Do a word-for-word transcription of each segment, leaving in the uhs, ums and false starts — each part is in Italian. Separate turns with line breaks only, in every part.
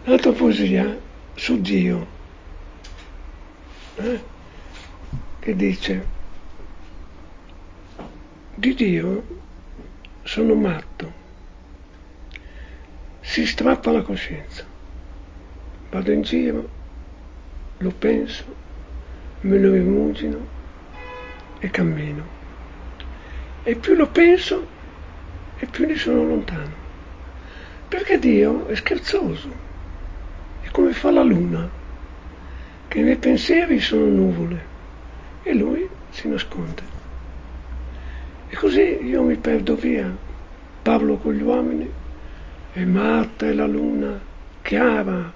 L'altra poesia su Dio, eh, che dice: di Dio sono matto, si strappa la coscienza, vado in giro, lo penso, me lo immagino e cammino, e più lo penso e più ne sono lontano, perché Dio è scherzoso, è come fa la luna, che i miei pensieri sono nuvole e lui si nasconde. E così io mi perdo via, parlo con gli uomini, è matta è la luna, chiara,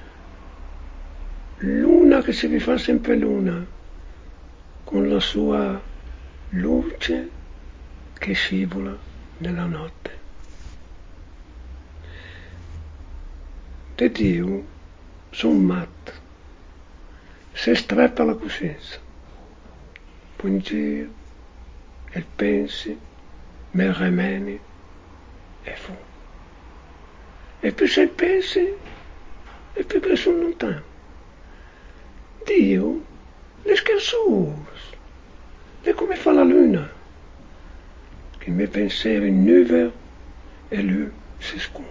luna che si rifà sempre luna, con la sua luce che scivola nella notte. De Dio son matto, se strappa la coscienza, poi in giro, e pensi, me remeni e fu. E più sei pensi, e più che sono lontano. Dio è scherzoso, è come fa la luna, che i miei pensieri nuvole e lui si sconde.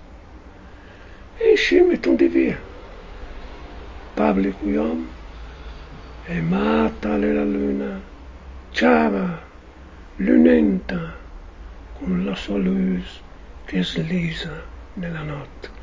E insieme tondi via, parli con gli uomini, e matta è la luna, chiara, lunenta, con la sua luce che slisa nella notte.